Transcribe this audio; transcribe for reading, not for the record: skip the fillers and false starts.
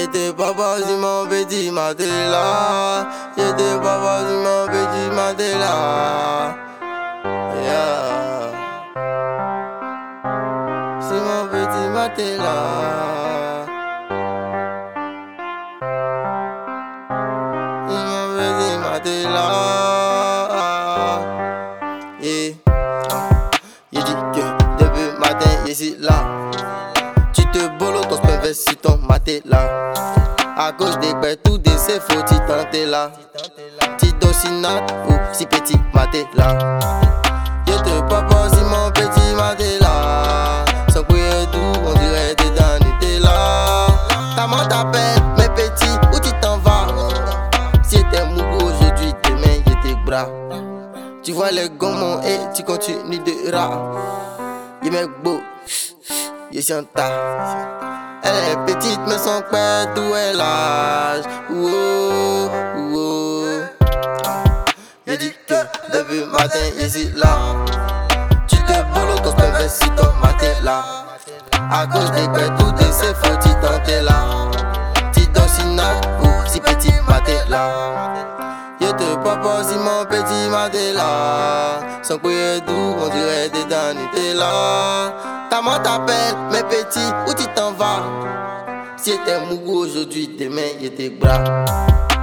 J'étais pas si mon petit Matela. J'étais pas si mon petit Matela. Yeah. C'est mon petit Matela. C'est mon petit Matela. Yeah. Il dit que depuis le matin, ici là. Tu te bolo, ton sperme sur ton matelas. À cause des bêtes, tout des c'est faut t'y tenter là. T'y dosinate ou si petit matelas. Je te papa si mon petit matelas. Sans couiller tout, on dirait t'es dans Nutella. Ta maman t'appelle, mes petits, où tu t'en vas? Si t'es mougou aujourd'hui, demain y'a tes bras. Tu vois les gommons et tu continues de rap. Y'a mec beau, y'a chanta. Elle est petite mais son père d'où elle lâche. Ouh, ouh. Il dit que depuis le matin ici là. Tu te bolo ton sperme sur ton matelas. À cause des bêtes tout de ces faut t'y tenter là. T'y dosinate ou si petit matelas. Je te papa si mon petit matelas. Sans couiller doux on dirait des dans Nutella. Ta maman t'appelle, mes petits, où tu t'en vas? Si t'es mougou aujourd'hui, demain y'a tes bras.